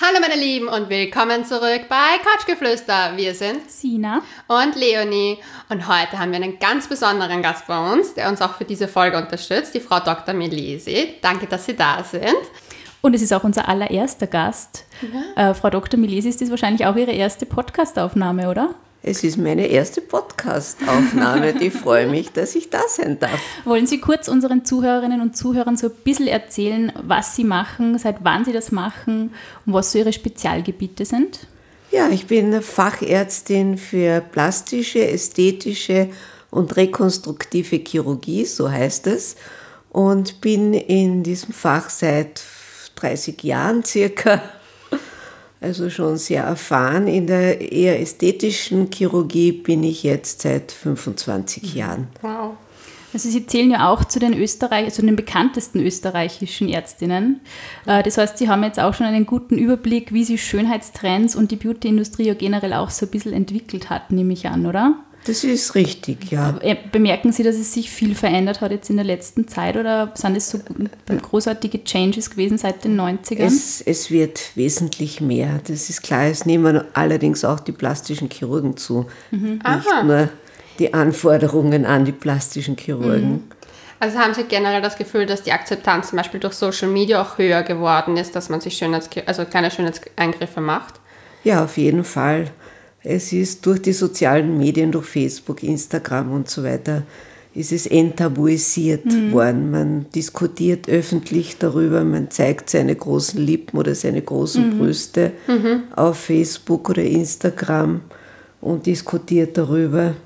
Hallo meine Lieben und willkommen zurück bei Couchgeflüster. Wir sind Sina und Leonie und heute haben wir einen ganz besonderen Gast bei uns, der uns auch für diese Folge unterstützt, die Frau Dr. Milesi. Danke, dass Sie da sind. Und es ist auch unser allererster Gast. Ja. Frau Dr. Milesi, ist das wahrscheinlich auch Ihre erste Podcast-Aufnahme, oder? Es ist meine erste Podcast-Aufnahme. Ich freue mich, dass ich da sein darf. Wollen Sie kurz unseren Zuhörerinnen und Zuhörern so ein bisschen erzählen, was Sie machen, seit wann Sie das machen und was so Ihre Spezialgebiete sind? Ja, ich bin Fachärztin für plastische, ästhetische und rekonstruktive Chirurgie, so heißt es, und bin in diesem Fach seit 30 Jahren circa. Also schon sehr erfahren. In der eher ästhetischen Chirurgie bin ich jetzt seit 25 Jahren. Wow. Also Sie zählen ja auch zu den bekanntesten österreichischen Ärztinnen. Das heißt, Sie haben jetzt auch schon einen guten Überblick, wie sich Schönheitstrends und die Beauty-Industrie ja generell auch so ein bisschen entwickelt hat, nehme ich an, oder? Das ist richtig, ja. Bemerken Sie, dass es sich viel verändert hat jetzt in der letzten Zeit oder sind es so großartige Changes gewesen seit den 90ern? Es wird wesentlich mehr, das ist klar. Es nehmen allerdings auch die plastischen Chirurgen zu, nicht nur die Anforderungen an die plastischen Chirurgen. Also haben Sie generell das Gefühl, dass die Akzeptanz zum Beispiel durch Social Media auch höher geworden ist, dass man sich kleine Schönheitseingriffe macht? Ja, auf jeden Fall. Es ist durch die sozialen Medien, durch Facebook, Instagram und so weiter, ist es enttabuisiert worden. Man diskutiert öffentlich darüber, man zeigt seine großen Lippen oder seine großen Brüste auf Facebook oder Instagram und diskutiert darüber.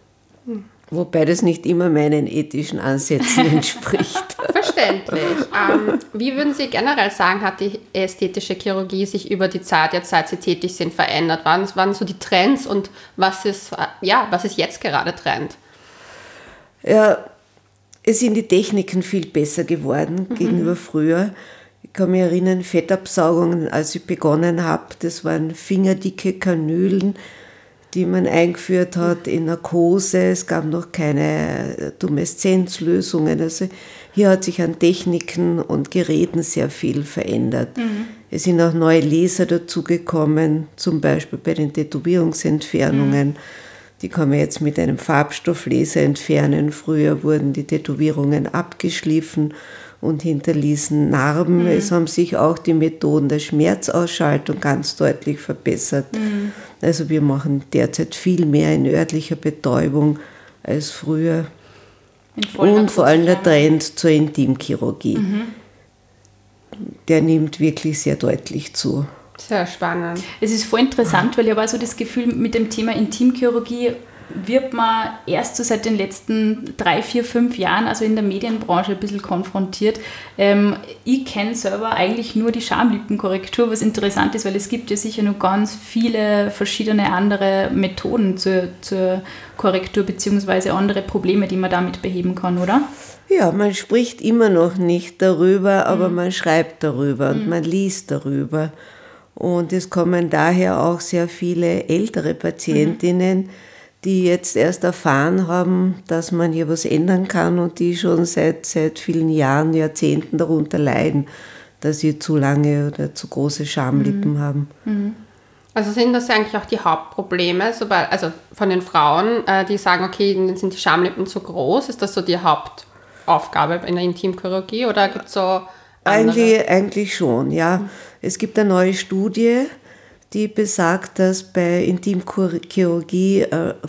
Wobei das nicht immer meinen ethischen Ansätzen entspricht. Verständlich. Wie würden Sie generell sagen, hat die ästhetische Chirurgie sich über die Zeit, jetzt seit Sie tätig sind, verändert? Was waren so die Trends und was ist jetzt gerade Trend? Ja, es sind die Techniken viel besser geworden gegenüber früher. Ich kann mich erinnern, Fettabsaugungen, als ich begonnen habe, das waren fingerdicke Kanülen, die man eingeführt hat in Narkose. Es gab noch keine Tumeszenzlösungen. Also hier hat sich an Techniken und Geräten sehr viel verändert. Es sind auch neue Laser dazugekommen, zum Beispiel bei den Tätowierungsentfernungen. Die kann man jetzt mit einem Farbstofflaser entfernen. Früher wurden die Tätowierungen abgeschliffen und hinterließen Narben. Es haben sich auch die Methoden der Schmerzausschaltung ganz deutlich verbessert. Also wir machen derzeit viel mehr in örtlicher Betäubung als früher. Und vor allem der Trend zur Intimchirurgie. Der nimmt wirklich sehr deutlich zu. Sehr spannend. Es ist voll interessant, weil ich habe also das Gefühl, mit dem Thema Intimchirurgie wird man erst so seit den letzten 3, 4, 5 Jahren, also in der Medienbranche, ein bisschen konfrontiert. Ich kenne selber eigentlich nur die Schamlippenkorrektur, was interessant ist, weil es gibt ja sicher noch ganz viele verschiedene andere Methoden zur Korrektur beziehungsweise andere Probleme, die man damit beheben kann, oder? Ja, man spricht immer noch nicht darüber, aber man schreibt darüber und man liest darüber. Und es kommen daher auch sehr viele ältere Patientinnen, die jetzt erst erfahren haben, dass man hier was ändern kann und die schon seit vielen Jahren, Jahrzehnten darunter leiden, dass sie zu lange oder zu große Schamlippen haben. Also sind das eigentlich auch die Hauptprobleme, also von den Frauen, die sagen, okay, dann sind die Schamlippen zu groß? Ist das so die Hauptaufgabe in der Intimchirurgie oder gibt es so andere? Eigentlich schon, ja. Es gibt eine neue Studie, die besagt, dass bei Intimchirurgie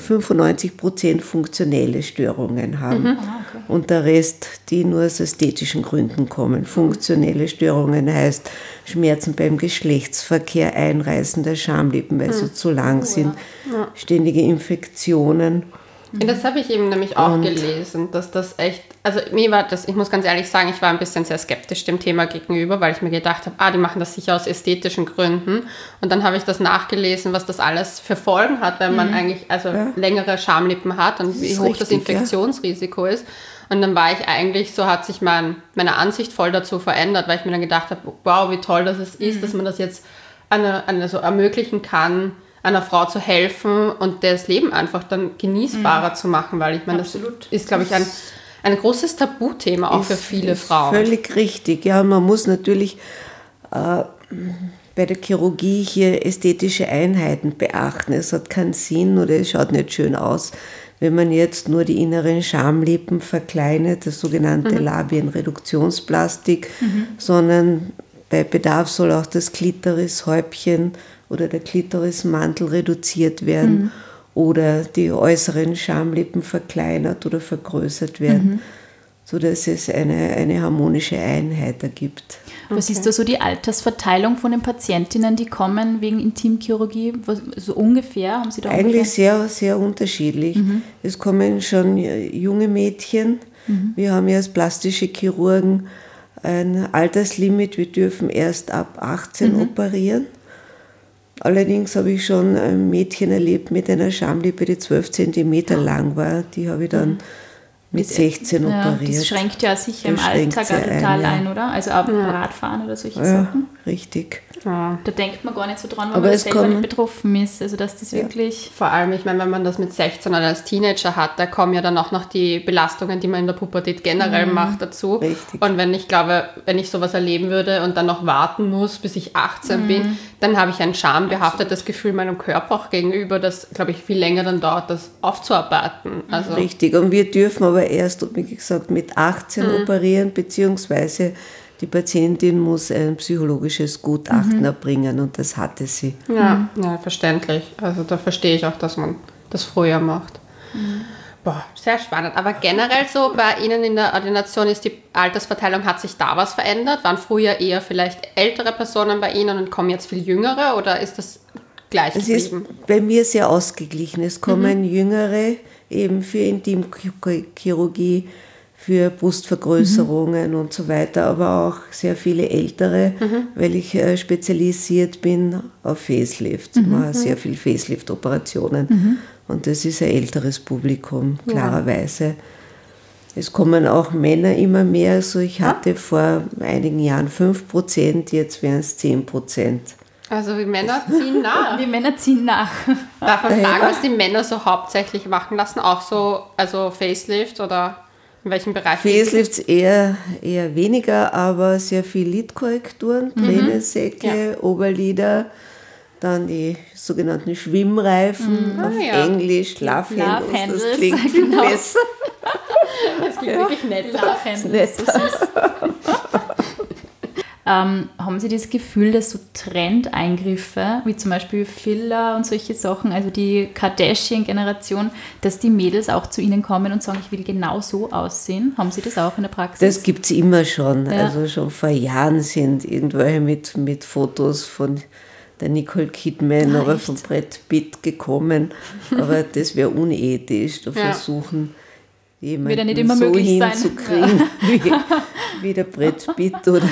95% funktionelle Störungen haben. Und der Rest, die nur aus ästhetischen Gründen kommen. Funktionelle Störungen heißt Schmerzen beim Geschlechtsverkehr, Einreißen der Schamlippen, weil sie zu lang sind, ständige Infektionen. Ja, das habe ich eben nämlich auch gelesen, dass das echt, also mir war das, ich muss ganz ehrlich sagen, ich war ein bisschen sehr skeptisch dem Thema gegenüber, weil ich mir gedacht habe, die machen das sicher aus ästhetischen Gründen. Und dann habe ich das nachgelesen, was das alles für Folgen hat, wenn man eigentlich längere Schamlippen hat und wie hoch das Infektionsrisiko ist. Und dann war ich eigentlich, so hat sich meine Ansicht voll dazu verändert, weil ich mir dann gedacht habe, wow, wie toll das ist, dass man das jetzt so ermöglichen kann, einer Frau zu helfen und das Leben einfach dann genießbarer zu machen, weil ich meine, das ist, glaube ich, ein großes Tabuthema auch für viele Frauen. Völlig richtig, ja, man muss natürlich bei der Chirurgie hier ästhetische Einheiten beachten. Es hat keinen Sinn oder es schaut nicht schön aus, wenn man jetzt nur die inneren Schamlippen verkleinert, das sogenannte Labienreduktionsplastik, sondern bei Bedarf soll auch das Klitorishäubchen oder der Klitorismantel reduziert werden oder die äußeren Schamlippen verkleinert oder vergrößert werden, sodass es eine harmonische Einheit ergibt. Was ist da so die Altersverteilung von den Patientinnen, die kommen wegen Intimchirurgie? So ungefähr? Haben Sie da Eigentlich sehr, sehr unterschiedlich. Es kommen schon junge Mädchen. Wir haben ja als plastische Chirurgen ein Alterslimit. Wir dürfen erst ab 18 operieren. Allerdings habe ich schon ein Mädchen erlebt mit einer Schamlippe, die 12 cm lang war. Die habe ich dann mit 16 operiert. Das schränkt ja sicher im Alltag total ein, oder? Also auch Radfahren oder solche Sachen. Richtig. Ja. Da denkt man gar nicht so dran, weil aber man selber nicht betroffen ist. Also dass das wirklich... Vor allem, ich meine, wenn man das mit 16 oder als Teenager hat, da kommen ja dann auch noch die Belastungen, die man in der Pubertät generell macht, dazu. Richtig. Und wenn ich sowas erleben würde und dann noch warten muss, bis ich 18 bin, dann habe ich ein schambehaftetes Gefühl meinem Körper auch gegenüber, das, glaube ich, viel länger dann dauert, das aufzuarbeiten. Also Richtig. Und wir dürfen aber erst, wie gesagt, mit 18 operieren, beziehungsweise die Patientin muss ein psychologisches Gutachten erbringen und das hatte sie. Ja, verständlich. Also da verstehe ich auch, dass man das früher macht. Boah, sehr spannend. Aber generell so bei Ihnen in der Ordination ist die Altersverteilung, hat sich da was verändert? Waren früher eher vielleicht ältere Personen bei Ihnen und kommen jetzt viel jüngere oder ist das gleich geblieben? Es ist bei mir sehr ausgeglichen. Es kommen Jüngere eben für Intimchirurgie, für Brustvergrößerungen und so weiter, aber auch sehr viele Ältere, weil ich spezialisiert bin auf Facelift. Ich mache sehr viel Facelift-Operationen und das ist ein älteres Publikum, klarerweise. Es kommen auch Männer immer mehr, also ich hatte vor einigen Jahren 5%, jetzt wären es 10%. Also die Männer ziehen nach. Die Männer ziehen nach. Darf man fragen, was die Männer so hauptsächlich machen lassen? Auch so, also Facelift oder in welchem Bereich? Facelifts eher weniger, aber sehr viel Lidkorrekturen, Tränensäcke, Oberlider, dann die sogenannten Schwimmreifen, auf Englisch, Love Handles, das klingt viel besser. Das klingt wirklich nett. Love Handles, so süß. Haben Sie das Gefühl, dass so Trendeingriffe, wie zum Beispiel Filler und solche Sachen, also die Kardashian-Generation, dass die Mädels auch zu Ihnen kommen und sagen, ich will genau so aussehen? Haben Sie das auch in der Praxis? Das gibt es immer schon. Ja. Also schon vor Jahren sind irgendwelche mit Fotos von der Nicole Kidman oder von Brad Pitt gekommen. Aber das wäre unethisch. Da versuchen jemanden nicht immer so hinzukriegen wie der Brad Pitt oder...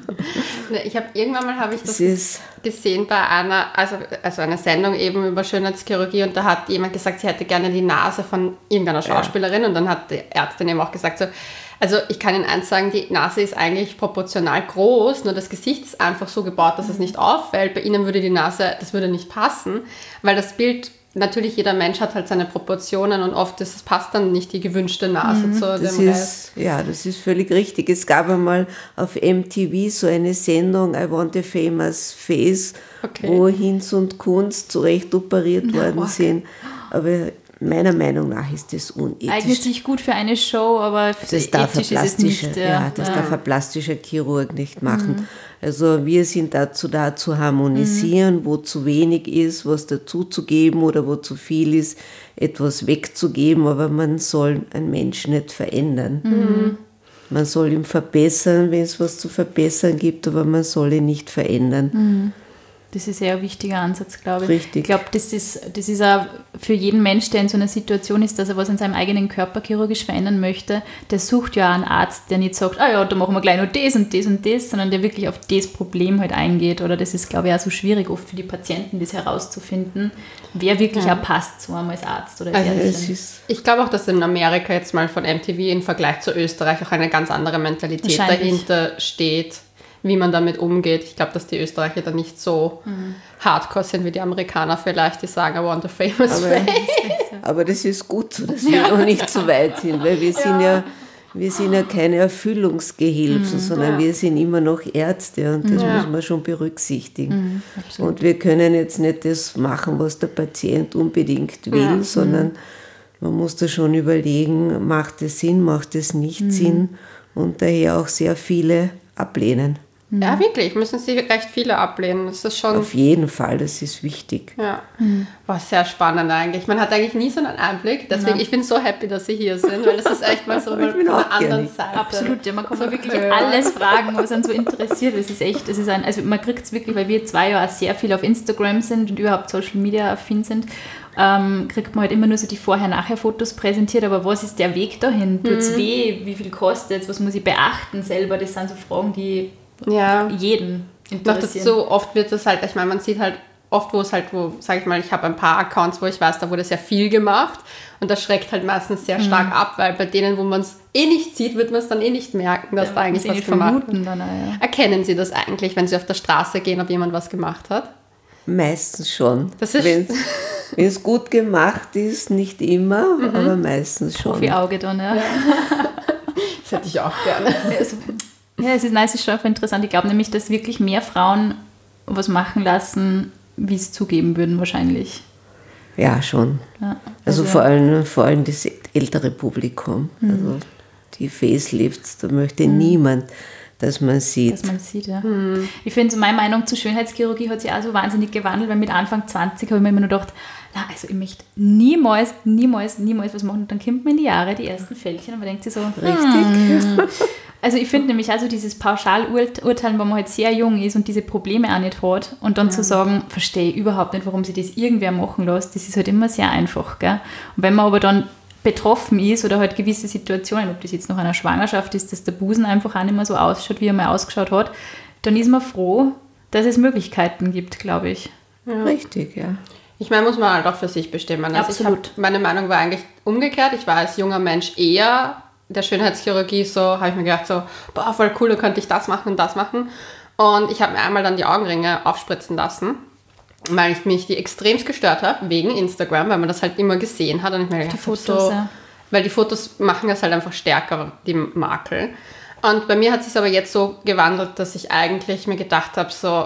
Irgendwann habe ich das gesehen bei einer, also eine Sendung eben über Schönheitschirurgie und da hat jemand gesagt, sie hätte gerne die Nase von irgendeiner Schauspielerin und dann hat die Ärztin eben auch gesagt so, also ich kann Ihnen eins sagen, die Nase ist eigentlich proportional groß, nur das Gesicht ist einfach so gebaut, dass es nicht auffällt. Bei Ihnen würde die Nase, das würde nicht passen, weil das Bild, natürlich jeder Mensch hat halt seine Proportionen und oft passt dann nicht die gewünschte Nase zu dem Rest. Ja, das ist völlig richtig. Es gab einmal auf MTV so eine Sendung, I Want a Famous Face, wo Hinz und Kunz zurecht operiert worden sind. Aber meiner Meinung nach ist das unethisch. Eignet sich gut für eine Show, aber ethisch ist es nicht. Das darf ein plastischer Chirurg nicht machen. Also wir sind dazu da, zu harmonisieren, wo zu wenig ist, was dazuzugeben oder wo zu viel ist, etwas wegzugeben, aber man soll einen Menschen nicht verändern. Man soll ihn verbessern, wenn es was zu verbessern gibt, aber man soll ihn nicht verändern. Das ist eher ein wichtiger Ansatz, glaube ich. Richtig. Ich glaube, das ist auch für jeden Mensch, der in so einer Situation ist, dass er was an seinem eigenen Körper chirurgisch verändern möchte, der sucht ja einen Arzt, der nicht sagt, da machen wir gleich nur das und das und das, sondern der wirklich auf das Problem halt eingeht. Oder das ist, glaube ich, auch so schwierig oft für die Patienten, das herauszufinden, wer wirklich auch passt, so einmal als Arzt oder als Ärztin. Ich glaube auch, dass in Amerika jetzt mal von MTV im Vergleich zu Österreich auch eine ganz andere Mentalität dahinter steht, wie man damit umgeht. Ich glaube, dass die Österreicher da nicht so hardcore sind wie die Amerikaner vielleicht, die sagen, I want a famous face. Aber das ist gut so, dass wir noch nicht so weit sind, weil wir sind ja Wir sind ja keine Erfüllungsgehilfen, sondern wir sind immer noch Ärzte und das muss man schon berücksichtigen. Und wir können jetzt nicht das machen, was der Patient unbedingt will, sondern man muss da schon überlegen, macht es Sinn, macht es nicht Sinn, und daher auch sehr viele ablehnen. Ja, wirklich, müssen sie recht viele ablehnen. Das ist schon... Auf jeden Fall, das ist wichtig. Ja, war sehr spannend eigentlich. Man hat eigentlich nie so einen Einblick. Deswegen, ich bin so happy, dass Sie hier sind, weil das ist echt mal so von der anderen Seite. Absolut, ja, man kann so wirklich alles fragen, was einen so interessiert. Es ist echt, also man kriegt es wirklich, weil wir 2 ja auch sehr viel auf Instagram sind und überhaupt Social Media affin sind, kriegt man halt immer nur so die Vorher-Nachher-Fotos präsentiert, aber was ist der Weg dahin? Tut's weh? Wie viel kostet es? Was muss ich beachten selber? Das sind so Fragen, die jeden interessieren. Noch dazu, oft wird das halt, ich meine, man sieht halt oft, sag ich mal, ich habe ein paar Accounts, wo ich weiß, da wurde sehr viel gemacht und das schreckt halt meistens sehr stark ab, weil bei denen, wo man es nicht sieht, wird man es dann nicht merken, dass da eigentlich was gemacht wird. Erkennen Sie das eigentlich, wenn Sie auf der Straße gehen, ob jemand was gemacht hat? Meistens schon. Wenn es gut gemacht ist, nicht immer, aber meistens schon. Profi-Auge dann, ja. Das hätte ich auch gerne. Ja, es ist schon einfach interessant. Ich glaube nämlich, dass wirklich mehr Frauen was machen lassen, wie es zugeben würden wahrscheinlich. Ja, schon. Ja, also vor allem das ältere Publikum. Also die Facelifts, da möchte niemand, dass man sieht. Dass man sieht, ja. Ich finde, so meine Meinung zur Schönheitschirurgie hat sich auch so wahnsinnig gewandelt, weil mit Anfang 20 habe ich mir immer nur gedacht, also ich möchte niemals was machen. Und dann kommt man in die Jahre, die ersten Fältchen, und man denkt sich so, richtig. Also ich finde nämlich also dieses Pauschalurteilen, wenn man halt sehr jung ist und diese Probleme auch nicht hat und dann zu sagen, verstehe ich überhaupt nicht, warum sie das irgendwer machen lässt, das ist halt immer sehr einfach. Gell? Und wenn man aber dann betroffen ist oder halt gewisse Situationen, ob das jetzt nach einer Schwangerschaft ist, dass der Busen einfach auch nicht mehr so ausschaut, wie er mal ausgeschaut hat, dann ist man froh, dass es Möglichkeiten gibt, glaube ich. Ja. Richtig, ja. Ich meine, muss man halt auch für sich bestimmen. Also Absolut. Meine Meinung war eigentlich umgekehrt. Ich war als junger Mensch eher der Schönheitschirurgie so, habe ich mir gedacht so, boah, voll cool, da könnte ich das machen und das machen. Und ich habe mir einmal dann die Augenringe aufspritzen lassen, weil ich mich die extremst gestört habe, wegen Instagram, weil man das halt immer gesehen hat. Und ich mir gedacht, weil die Fotos machen das halt einfach stärker, die Makel. Und bei mir hat es sich aber jetzt so gewandelt, dass ich eigentlich mir gedacht habe, so,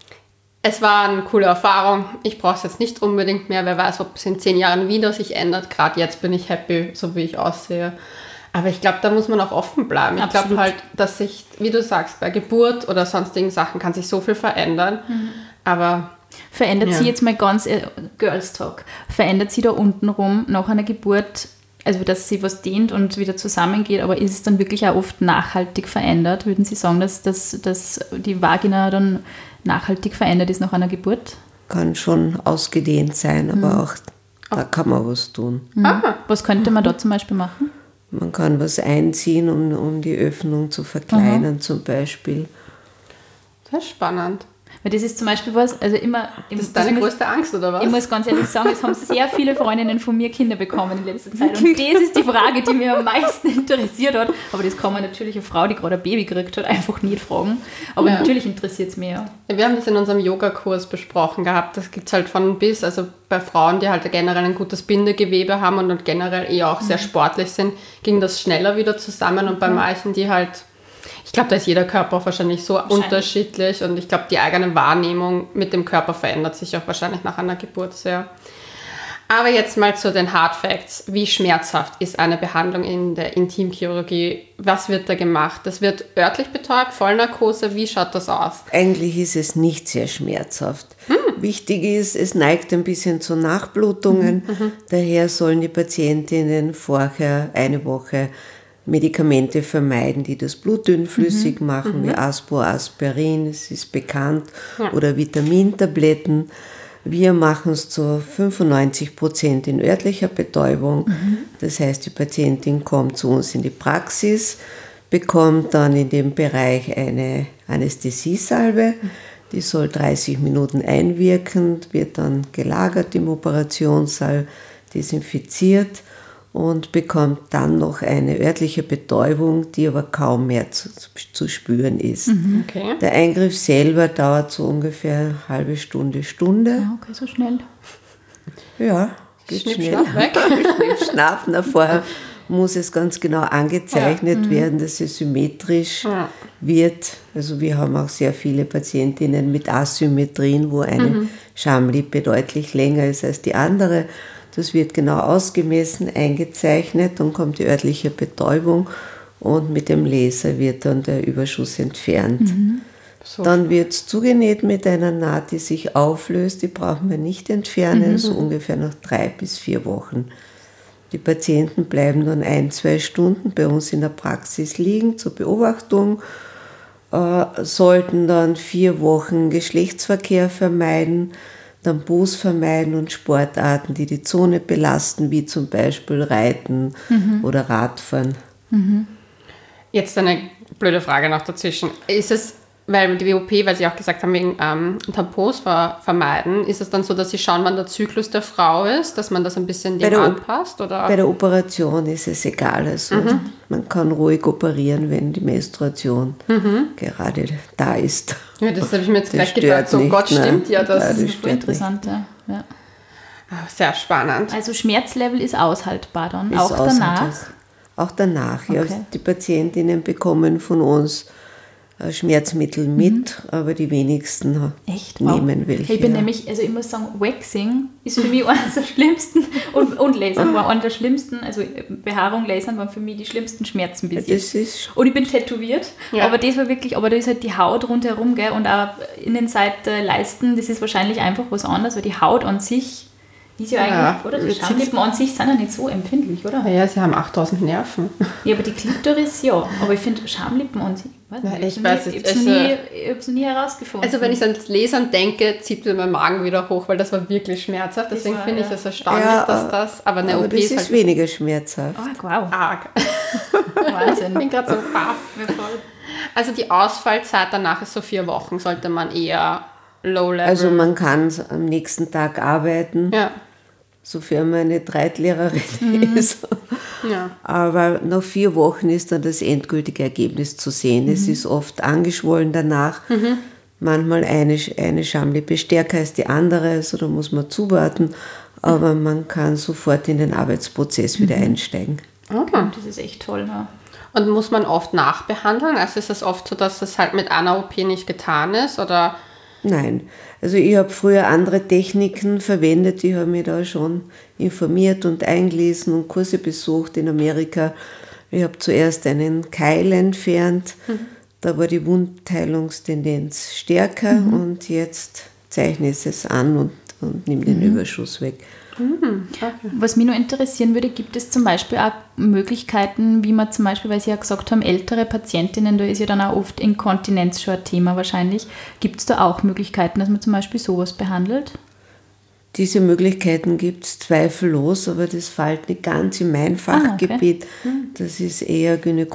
es war eine coole Erfahrung, ich brauche es jetzt nicht unbedingt mehr, wer weiß, ob es in 10 Jahren wieder sich ändert. Gerade jetzt bin ich happy, so wie ich aussehe. Aber ich glaube, da muss man auch offen bleiben. Ich glaube halt, dass sich, wie du sagst, bei Geburt oder sonstigen Sachen kann sich so viel verändern. Aber verändert sie jetzt mal ganz, Girls Talk, verändert sie da untenrum nach einer Geburt, also dass sie was dehnt und wieder zusammengeht, aber ist es dann wirklich auch oft nachhaltig verändert? Würden Sie sagen, dass die Vagina dann nachhaltig verändert ist nach einer Geburt? Kann schon ausgedehnt sein, aber auch da kann man was tun. Was könnte man da zum Beispiel machen? Man kann was einziehen, um die Öffnung zu verkleinern zum Beispiel. Das ist spannend. Weil das ist zum Beispiel was, also immer... Das ist deine größte Angst, oder was? Ich muss ganz ehrlich sagen, es haben sehr viele Freundinnen von mir Kinder bekommen in letzter Zeit. Und das ist die Frage, die mich am meisten interessiert hat. Aber das kann man natürlich eine Frau, die gerade ein Baby gekriegt hat, einfach nicht fragen. Aber natürlich interessiert es mich ja. Wir haben das in unserem Yoga-Kurs besprochen gehabt. Das gibt es halt von bis, also bei Frauen, die halt generell ein gutes Bindegewebe haben und generell eher auch sehr sportlich sind, ging das schneller wieder zusammen. Und bei manchen, die halt... Ich glaube, da ist jeder Körper auch wahrscheinlich so unterschiedlich und ich glaube, die eigene Wahrnehmung mit dem Körper verändert sich auch wahrscheinlich nach einer Geburt sehr. Aber jetzt mal zu den Hard Facts. Wie schmerzhaft ist eine Behandlung in der Intimchirurgie? Was wird da gemacht? Das wird örtlich betäubt, Vollnarkose, wie schaut das aus? Eigentlich ist es nicht sehr schmerzhaft. Wichtig ist, es neigt ein bisschen zu Nachblutungen. Daher sollen die Patientinnen vorher eine Woche Medikamente vermeiden, die das Blut dünnflüssig machen, wie Aspirin, es ist bekannt, oder Vitamintabletten. Wir machen es zu 95% in örtlicher Betäubung. Das heißt, die Patientin kommt zu uns in die Praxis, bekommt dann in dem Bereich eine Anästhesiesalbe, die soll 30 Minuten einwirken, wird dann gelagert im Operationssaal, desinfiziert und bekommt dann noch eine örtliche Betäubung, die aber kaum mehr zu spüren ist. Okay. Der Eingriff selber dauert so ungefähr eine halbe Stunde. Okay, so schnell. Ja, geht Schnipp, schnell. schnapp weg. Schnipp, schnapp, vorher muss es ganz genau angezeichnet werden, dass es symmetrisch wird. Also wir haben auch sehr viele Patientinnen mit Asymmetrien, wo eine Schamlippe deutlich länger ist als die andere. Das wird genau ausgemessen, eingezeichnet, dann kommt die örtliche Betäubung und mit dem Laser wird dann der Überschuss entfernt. So. Dann wird es zugenäht mit einer Naht, die sich auflöst, die brauchen wir nicht entfernen, so ungefähr nach 3 bis 4 Wochen. Die Patienten bleiben dann 1-2 Stunden bei uns in der Praxis liegen zur Beobachtung, sollten dann 4 Wochen Geschlechtsverkehr vermeiden, Taboos vermeiden und Sportarten, die die Zone belasten, wie zum Beispiel Reiten oder Radfahren. Jetzt eine blöde Frage noch dazwischen. Ist es, weil die WOP, weil Sie auch gesagt haben, wegen Tampons vermeiden, ist es dann so, dass Sie schauen, wann der Zyklus der Frau ist, dass man das ein bisschen dem anpasst? Oder? Bei der Operation ist es egal. Also man kann ruhig operieren, wenn die Menstruation gerade da ist. Ja, das habe ich mir jetzt gleich stört gedacht. So, nicht, Gott, ne? stimmt ja das. Ja, das Voll stört interessant, ja. Sehr spannend. Also Schmerzlevel ist aushaltbar dann, Ist auch danach? aushaltbar. Auch danach, ja. Okay. Die Patientinnen bekommen von uns Schmerzmittel mit, aber die wenigsten Echt? nehmen welche. Ich bin ja. nämlich, also ich muss sagen, Waxing ist für mich eines der schlimmsten und Lasern war einer der schlimmsten, also Behaarung, Lasern waren für mich die schlimmsten Schmerzen bis jetzt. Das ist Und ich bin tätowiert, Ja. aber das war wirklich, aber da ist halt die Haut rundherum, gell, und auch Innenseite Leisten, das ist wahrscheinlich einfach was anderes, weil die Haut an sich ist ja eigentlich, oder? Die jetzt Schamlippen an sich sind ja nicht so empfindlich, oder? Ja, Sie haben 8000 Nerven. Ja, aber die Klitoris ja, aber ich finde Schamlippen an sich, Ich weiß ich es, habe es noch nie herausgefunden. Also wenn ich ans Lesern denke, zieht mir mein Magen wieder hoch, weil das war wirklich schmerzhaft. Deswegen war, finde ich ja. es erstaunlich, Ja, dass das... Aber eine aber OP das ist ist halt weniger schmerzhaft. wow, arg. Wahnsinn. Ich bin gerade so baff. Also die Ausfallzeit danach ist so 4 Wochen, sollte man eher low-level... Also man kann am nächsten Tag arbeiten, ja. sofern man eine Reitlehrerin ist. Ja. Aber nach 4 Wochen ist dann das endgültige Ergebnis zu sehen. Es ist oft angeschwollen danach. Manchmal eine Schamlippe stärker als die andere, also da muss man zuwarten. Aber man kann sofort in den Arbeitsprozess wieder einsteigen. Okay. Das ist echt toll, ja. Und muss man oft nachbehandeln? Also ist es oft so, dass das halt mit einer OP nicht getan ist? Oder? Nein, also ich habe früher andere Techniken verwendet. Ich habe mich da schon informiert und eingelesen und Kurse besucht in Amerika. Ich habe zuerst einen Keil entfernt. Da war die Wundheilungstendenz stärker und jetzt zeichne ich es an und nehme den Überschuss weg. Was mich noch interessieren würde, gibt es zum Beispiel auch Möglichkeiten, wie man zum Beispiel, weil Sie ja gesagt haben, ältere Patientinnen, da ist ja dann auch oft Inkontinenz schon ein Thema wahrscheinlich. Gibt es da auch Möglichkeiten, dass man zum Beispiel sowas behandelt? Diese Möglichkeiten gibt es zweifellos, aber das fällt nicht ganz in mein Fachgebiet. Das ist eher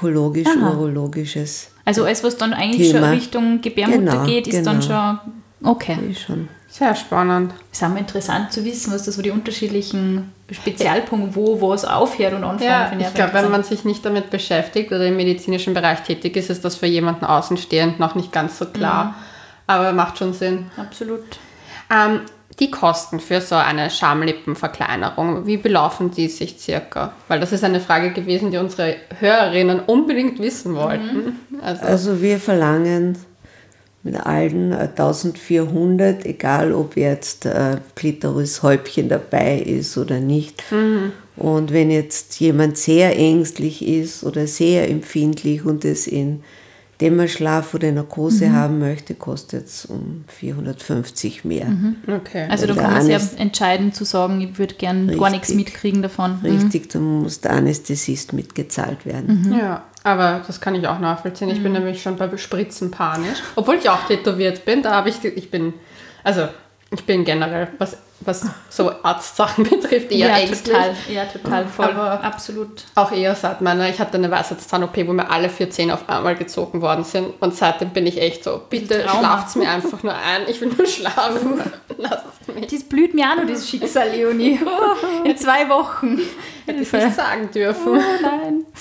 gynäkologisch-urologisches. Also alles, was dann eigentlich Thema. schon Richtung Gebärmutter geht, ist dann schon okay. Schon. Sehr spannend. Es ist auch mal interessant zu wissen, was da so die unterschiedlichen Spezialpunkte, wo es aufhört und anfängt. Ja, finde ich glaube, wenn interessant. man sich nicht damit beschäftigt oder im medizinischen Bereich tätig ist, ist das für jemanden Außenstehend noch nicht ganz so klar. Aber macht schon Sinn. Absolut. Die Kosten für so eine Schamlippenverkleinerung, wie belaufen die sich circa? Weil das ist eine Frage gewesen, die unsere Hörerinnen unbedingt wissen wollten. Also wir verlangen mit allen 1400, egal ob jetzt Klitorishäubchen dabei ist oder nicht. Und wenn jetzt jemand sehr ängstlich ist oder sehr empfindlich und es in Dämmerschlaf oder Narkose haben möchte, kostet es um 450 mehr. Okay. Also da Der kann man sehr Anäst- entscheiden zu sagen, ich würde gern gar nichts Richtig. mitkriegen davon. Richtig, dann muss der Anästhesist mitgezahlt werden. Ja, aber das kann ich auch nachvollziehen. Ich bin nämlich schon bei Spritzen panisch. Obwohl ich auch tätowiert bin, da habe ich bin generell, was so Arztsachen betrifft, eher Ja, ängstlich. total, voll, Aber- absolut. Auch eher seit meiner, ich hatte eine Weisheitszahn-OP, wo mir alle 4 Zähne auf einmal gezogen worden sind. Und seitdem bin ich echt so, bitte Trauma. schlaft's mir einfach nur ein. Ich will nur schlafen. Lasst mich. Das blüht mir auch noch, das Schicksal, Leonie. In 2 Wochen. Hätte ich nicht sagen dürfen. Oh nein. Ja,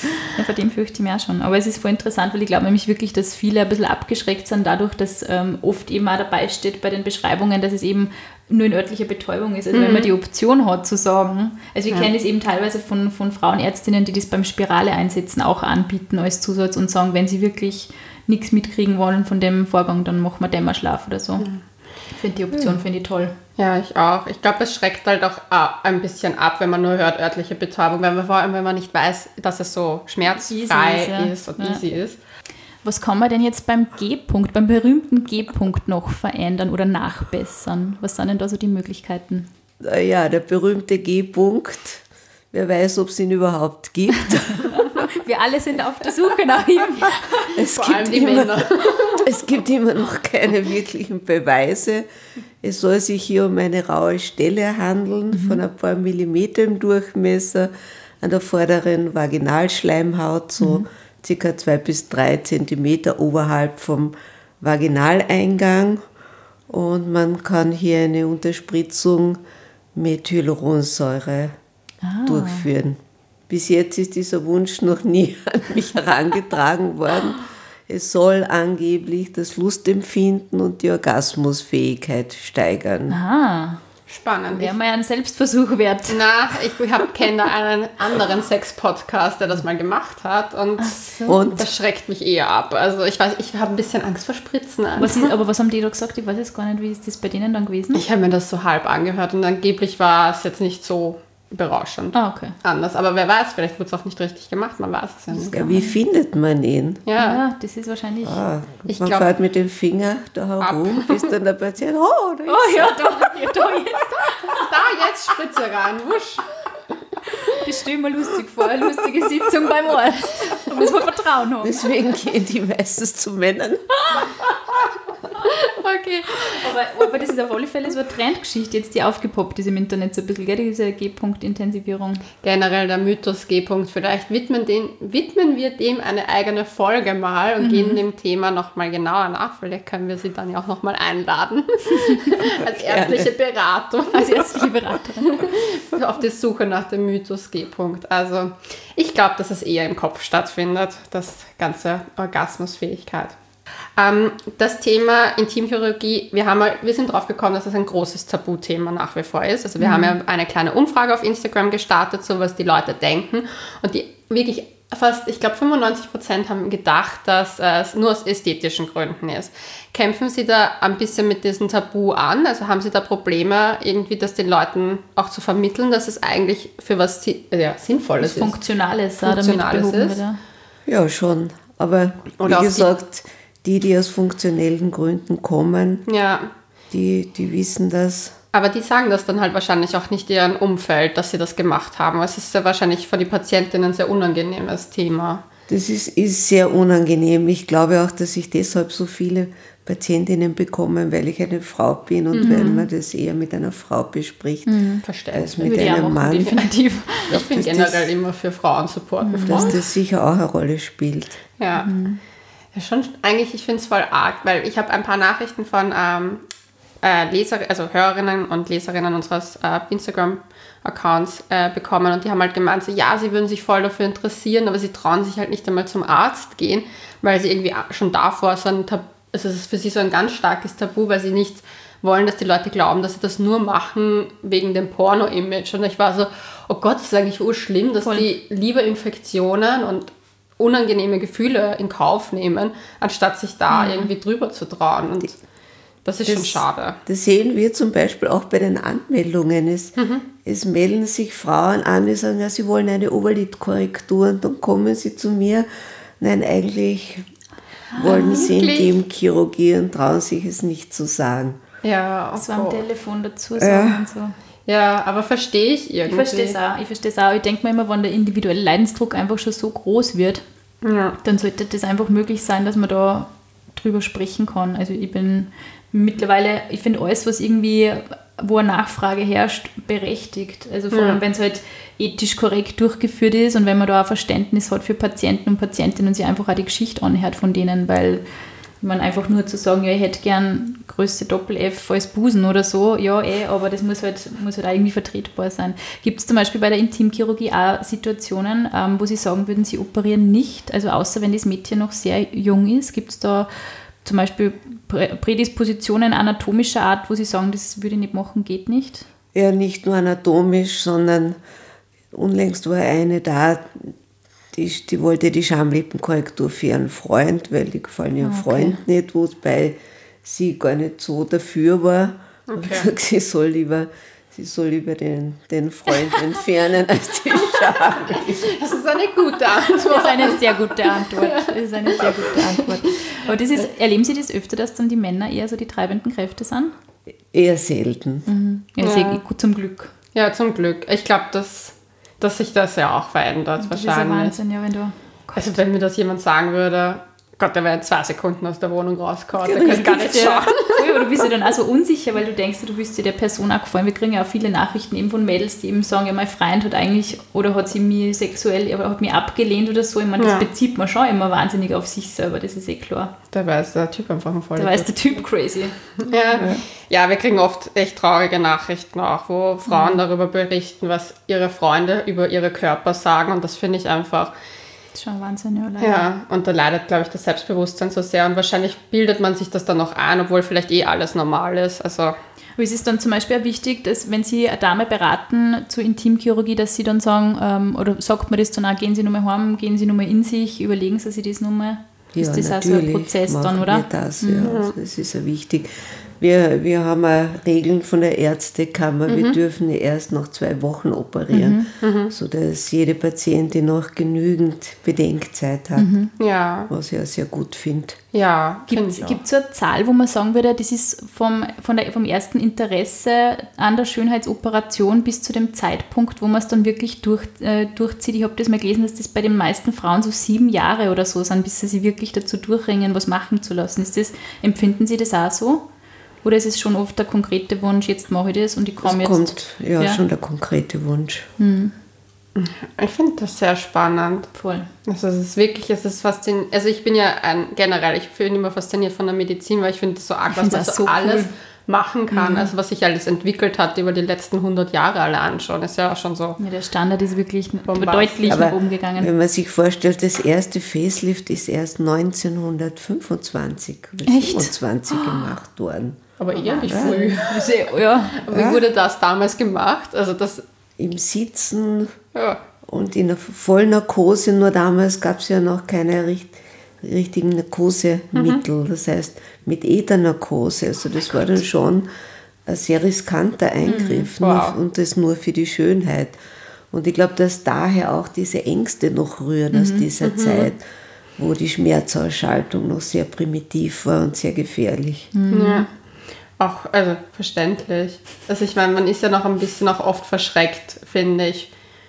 Vor dem fürchte ich mich auch schon. Aber es ist voll interessant, weil ich glaube nämlich wirklich, dass viele ein bisschen abgeschreckt sind dadurch, dass oft eben auch dabei steht bei den Beschreibungen, dass es eben nur in örtlicher Betäubung ist. Also wenn man die Option hat zu sagen, also ich kenne es eben teilweise von Frauenärztinnen, die das beim Spirale einsetzen, auch anbieten als Zusatz und sagen, wenn sie wirklich nichts mitkriegen wollen von dem Vorgang, dann machen wir Dämmerschlaf oder so. Ich finde die Option finde ich toll. Ja, ich auch. Ich glaube, es schreckt halt auch ein bisschen ab, wenn man nur hört örtliche Betäubung, vor allem wenn man nicht weiß, dass es so schmerzfrei ist und easy ist. Was kann man denn jetzt beim G-Punkt, beim berühmten G-Punkt noch verändern oder nachbessern? Was sind denn da so die Möglichkeiten? Ja, der berühmte G-Punkt. Wer weiß, ob es ihn überhaupt gibt. Wir alle sind auf der Suche nach ihm. Vor allem die Männer. Es gibt immer noch keine wirklichen Beweise. Es soll sich hier um eine raue Stelle handeln, von ein paar Millimeter im Durchmesser an der vorderen Vaginalschleimhaut, so ca. 2 bis 3 Zentimeter oberhalb vom Vaginaleingang. Und man kann hier eine Unterspritzung mit Hyaluronsäure durchführen. Bis jetzt ist dieser Wunsch noch nie an mich herangetragen worden. Es soll angeblich das Lustempfinden und die Orgasmusfähigkeit steigern. Aha. Spannend. Wäre mal ein Selbstversuch wert. Na, ich kenne da einen anderen Sex-Podcast, der das mal gemacht hat und das schreckt mich eher ab. Also ich weiß, ich habe ein bisschen Angst vor Spritzen. Aber was haben die da gesagt? Ich weiß jetzt gar nicht, wie ist das bei denen dann gewesen? Ich habe mir das so halb angehört und angeblich war es jetzt nicht so berauschend. Okay. Anders. Aber wer weiß, vielleicht wurde es auch nicht richtig gemacht, man weiß es ja nicht. Ja, wie findet man ihn? Ja, das ist wahrscheinlich... Man fährt mit dem Finger da herum, bis dann der Patient, da jetzt Spritze rein, wusch. Das stelle ich mir lustig vor, eine lustige Sitzung beim Arzt. Da muss man Vertrauen haben. Deswegen gehen die meistens zu Männern. Okay. Aber das ist auf alle Fälle so eine Trendgeschichte, jetzt die aufgepoppt ist im Internet so ein bisschen, gell? Diese G-Punkt-Intensivierung. Generell der Mythos G-Punkt. Vielleicht widmen wir dem eine eigene Folge mal und gehen dem Thema nochmal genauer nach. Vielleicht können wir sie dann ja auch nochmal einladen. Als ärztliche Beratung. Als ärztliche Beraterin. Auf die Suche nach dem Mythos G-Punkt. Also ich glaube, dass es eher im Kopf stattfindet, das ganze Orgasmusfähigkeit. Das Thema Intimchirurgie, wir sind drauf gekommen, dass es ein großes Tabuthema nach wie vor ist. Also wir haben ja eine kleine Umfrage auf Instagram gestartet, so was die Leute denken. Und die wirklich fast, ich glaube 95% haben gedacht, dass es nur aus ästhetischen Gründen ist. Kämpfen Sie da ein bisschen mit diesem Tabu an? Also haben Sie da Probleme, irgendwie das den Leuten auch zu vermitteln, dass es eigentlich für was Sinnvolles ist? Funktionales damit behoben wird. Ja, schon. Aber wie gesagt, die aus funktionellen Gründen kommen, die wissen das. Aber die sagen das dann halt wahrscheinlich auch nicht ihrem Umfeld, dass sie das gemacht haben. Es ist ja wahrscheinlich für die Patientinnen ein sehr unangenehmes Thema. Das ist sehr unangenehm. Ich glaube auch, dass ich deshalb so viele Patientinnen bekomme, weil ich eine Frau bin und weil man das eher mit einer Frau bespricht, als mit einem Mann. Definitiv. Ich bin generell immer für Frauensupport. Dass das sicher auch eine Rolle spielt. Ja. Ja, schon eigentlich, ich finde es voll arg, weil ich habe ein paar Nachrichten von Hörerinnen und Leserinnen unseres Instagram-Accounts bekommen und die haben halt gemeint, so, ja, sie würden sich voll dafür interessieren, aber sie trauen sich halt nicht einmal zum Arzt gehen, weil sie irgendwie schon davor so ein Tabu, also es ist für sie so ein ganz starkes Tabu, weil sie nicht wollen, dass die Leute glauben, dass sie das nur machen wegen dem Porno-Image. Und ich war so, oh Gott, das ist eigentlich urschlimm, dass die lieber Infektionen und unangenehme Gefühle in Kauf nehmen, anstatt sich da irgendwie drüber zu trauen. Und das ist schon schade. Das sehen wir zum Beispiel auch bei den Anmeldungen. Es melden sich Frauen an, die sagen, ja, sie wollen eine Oberlidkorrektur und dann kommen sie zu mir. Nein, eigentlich wollen sie Intimchirurgie und trauen sich es nicht zu sagen. Ja, das war am Telefon dazu sagen und so. Ja, aber verstehe ich irgendwie. Ich verstehe es auch. Ich denke mir immer, wenn der individuelle Leidensdruck einfach schon so groß wird, dann sollte das einfach möglich sein, dass man da drüber sprechen kann. Also ich bin mittlerweile, ich finde alles, was irgendwie, wo eine Nachfrage herrscht, berechtigt. Also vor allem, wenn es halt ethisch korrekt durchgeführt ist und wenn man da auch Verständnis hat für Patienten und Patientinnen und sich einfach auch die Geschichte anhört von denen, weil Ich meine, einfach nur zu sagen, ja, ich hätte gern Größe Doppel-F als Busen oder so, ja, aber das muss halt auch irgendwie vertretbar sein. Gibt es zum Beispiel bei der Intimchirurgie auch Situationen, wo Sie sagen würden, Sie operieren nicht, also außer wenn das Mädchen noch sehr jung ist, gibt es da zum Beispiel Prädispositionen anatomischer Art, wo Sie sagen, das würde ich nicht machen, geht nicht? Ja, nicht nur anatomisch, sondern unlängst war eine da, die wollte die Schamlippenkorrektur für ihren Freund, weil die gefallen ihrem Freund nicht, wobei sie gar nicht so dafür war. Und gesagt, sie soll lieber den Freund entfernen als die Schamlippen. Das ist eine gute Antwort. Das ist eine sehr gute Antwort. Aber erleben Sie das öfter, dass dann die Männer eher so die treibenden Kräfte sind? Eher selten. Ja, sehr gut, zum Glück. Ja, zum Glück. Ich glaube, dass sich das ja auch verändert, Das wahrscheinlich. ist ein Wahnsinn, ja, wenn du... Also wenn mir das jemand sagen würde, Gott, der wäre in 2 Sekunden aus der Wohnung rausgehauen, der könnte gar nicht schauen. Oder du bist ja dann auch so unsicher, weil du denkst, du bist dir der Person auch gefallen. Wir kriegen ja auch viele Nachrichten eben von Mädels, die eben sagen, ja, mein Freund hat eigentlich, oder hat sie mich sexuell, aber hat mich abgelehnt oder so. Ich meine, das bezieht man schon immer wahnsinnig auf sich selber, das ist klar. Da ist der Typ einfach ein Voll. Da ist der Typ crazy. Ja, wir kriegen oft echt traurige Nachrichten auch, wo Frauen darüber berichten, was ihre Freunde über ihre Körper sagen, und das finde ich einfach... Das ist schon Wahnsinn, ja, leider. Ja, und da leidet, glaube ich, das Selbstbewusstsein so sehr, und wahrscheinlich bildet man sich das dann noch ein, obwohl vielleicht alles normal ist. Also aber es ist dann zum Beispiel auch wichtig, dass wenn Sie eine Dame beraten zur Intimchirurgie, dass Sie dann sagen, oder sagt man das dann auch, gehen Sie nochmal heim, gehen Sie nochmal in sich, überlegen Sie sich das nochmal? Ja, ist das auch so ein Prozess dann, oder? Das, ja, das ist ja wichtig. Wir haben auch Regeln von der Ärztekammer, wir dürfen erst nach 2 Wochen operieren, sodass jede Patientin noch genügend Bedenkzeit hat, ja, was ich auch sehr gut finde. Ja, Gibt es so eine Zahl, wo man sagen würde, das ist vom ersten Interesse an der Schönheitsoperation bis zu dem Zeitpunkt, wo man es dann wirklich durchzieht? Ich habe das mal gelesen, dass das bei den meisten Frauen so 7 Jahre oder so sind, bis sie sich wirklich dazu durchringen, was machen zu lassen. Empfinden Sie das auch so? Oder ist es schon oft der konkrete Wunsch, jetzt mache ich das und ich komme jetzt... Kommt schon der konkrete Wunsch. Ich finde das sehr spannend. Voll. Also es ist faszinierend. Also ich bin ja ich bin immer fasziniert von der Medizin, weil ich finde das so arg, was man so alles machen kann. Also was sich alles entwickelt hat über die letzten 100 Jahre allein schon. Ist ja auch schon so. Ja, der Standard ist wirklich deutlich nach oben gegangen. Wenn man sich vorstellt, das erste Facelift ist erst 1925 oder 27 gemacht worden. Aber eher nicht früh. Ja. Aber wie wurde das damals gemacht? Also das... Im Sitzen und in der Vollnarkose, nur damals gab es ja noch keine richtigen Narkosemittel, das heißt mit Ethernarkose. Also das war dann schon ein sehr riskanter Eingriff und das nur für die Schönheit. Und ich glaube, dass daher auch diese Ängste noch rühren aus dieser Zeit, wo die Schmerzausschaltung noch sehr primitiv war und sehr gefährlich. Ja. Auch, also verständlich. Also ich meine, man ist ja noch ein bisschen auch oft verschreckt, finde ich.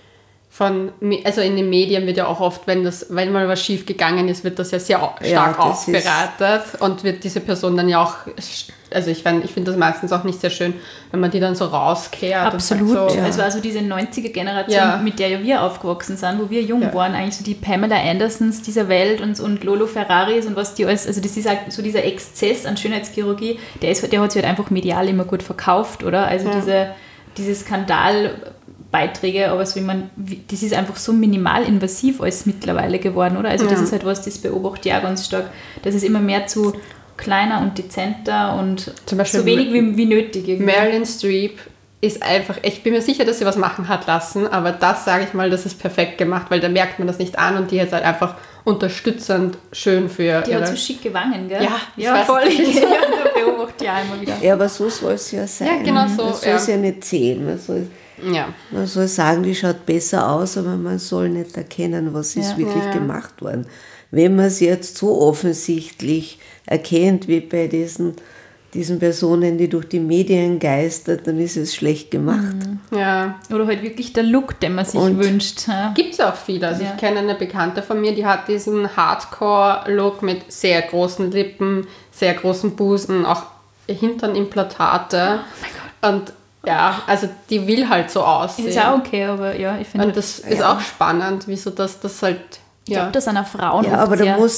Also in den Medien wird ja auch oft, wenn mal was schief gegangen ist, wird das ja sehr stark aufbereitet und wird diese Person dann ja auch, also ich finde das meistens auch nicht sehr schön, wenn man die dann so rauskehrt. Absolut. Und sagt Also diese 90er-Generation, mit der ja wir aufgewachsen sind, wo wir jung waren, eigentlich so die Pamela Andersons dieser Welt und Lolo Ferraris und was die alles, also das ist halt so dieser Exzess an Schönheitschirurgie, der hat sich halt einfach medial immer gut verkauft, oder? Also diese Skandalbeiträge, aber so das ist einfach so minimalinvasiv alles mittlerweile geworden, oder? Also das ist halt was, das beobachte ich auch ganz stark, dass es immer mehr zu kleiner und dezenter und zum Beispiel so wenig wie nötig. Irgendwie. Meryl Streep ist einfach, ich bin mir sicher, dass sie was machen hat lassen, aber das, sage ich mal, das ist perfekt gemacht, weil da merkt man das nicht an und die ist halt einfach unterstützend schön für die hat so schicke Wangen, gell? Ja, ich weiß voll. Da beobachte ich auch immer wieder. Ja, aber so soll es ja sein. Ja, genau so. Man soll es ja nicht sehen. Man soll sagen, die schaut besser aus, aber man soll nicht erkennen, was ist wirklich gemacht worden. Wenn man es jetzt so offensichtlich erkennt, wie bei diesen Personen, die durch die Medien geistern, dann ist es schlecht gemacht. Ja. Oder halt wirklich der Look, den man sich wünscht. Ja. Gibt es auch viele. Also ich kenne eine Bekannte von mir, die hat diesen Hardcore-Look mit sehr großen Lippen, sehr großen Busen, auch Hinternimplantate. Oh mein Gott. Und ja, also die will halt so aussehen. Ist auch okay, aber ja, ich finde... Und das ist auch spannend, wieso das halt... Ich glaube, das einer Frauen ja, aber da muss...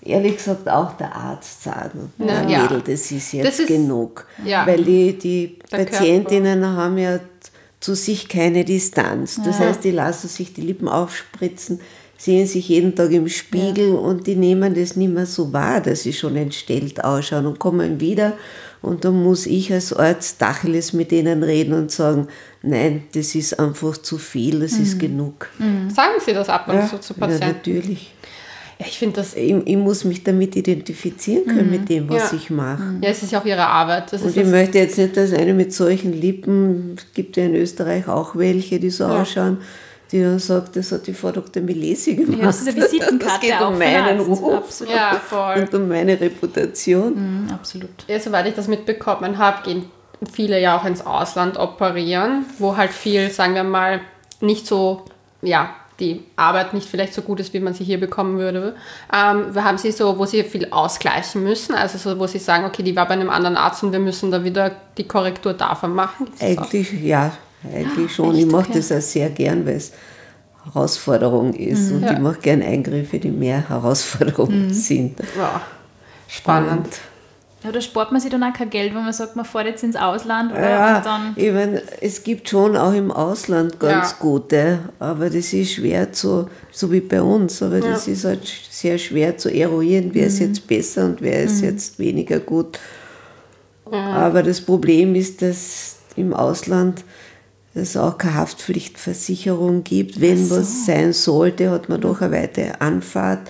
ehrlich gesagt auch der Arzt sagen, Mädel, das ist jetzt genug. Ja. Weil die Der Patientinnen haben ja zu sich keine Distanz. Das heißt, die lassen sich die Lippen aufspritzen, sehen sich jeden Tag im Spiegel und die nehmen das nicht mehr so wahr, dass sie schon entstellt ausschauen und kommen wieder. Und dann muss ich als Arzt Tacheles mit denen reden und sagen, nein, das ist einfach zu viel, das ist genug. Sagen Sie das ab und zu Patienten? Ja, natürlich. Ja, ich finde das... Ich muss mich damit identifizieren können, mit dem, was ich mache. Ja, es ist ja auch Ihre Arbeit. Und ich möchte jetzt nicht, dass eine mit solchen Lippen, es gibt ja in Österreich auch welche, die so ausschauen, die dann sagt, das hat die Frau Dr. Milesi gemacht. Ja, das ist eine Visitenkarte. Das geht auch um meinen Arzt. Ruf Ja, voll. und um meine Reputation. Absolut. Ja, soweit ich das mitbekommen habe, gehen viele ja auch ins Ausland operieren, wo halt viel, sagen wir mal, nicht so, die Arbeit nicht vielleicht so gut ist, wie man sie hier bekommen würde. Haben Sie so, wo Sie viel ausgleichen müssen? Also so, wo Sie sagen, okay, die war bei einem anderen Arzt und wir müssen da wieder die Korrektur davon machen? Eigentlich schon. Ich mache das auch sehr gern, weil es Herausforderung ist. Und ich mache gern Eingriffe, die mehr Herausforderungen sind. Ja, spannend. Ja, da spart man sich dann auch kein Geld, wenn man sagt, man fährt jetzt ins Ausland. Oder? Ja, Und dann ich meine, es gibt schon auch im Ausland ganz gute, aber das ist schwer so wie bei uns, aber das ist halt sehr schwer zu eruieren, wer ist jetzt besser und wer ist jetzt weniger gut. Aber das Problem ist, dass im Ausland es auch keine Haftpflichtversicherung gibt. Wenn was sein sollte, hat man doch eine weite Anfahrt.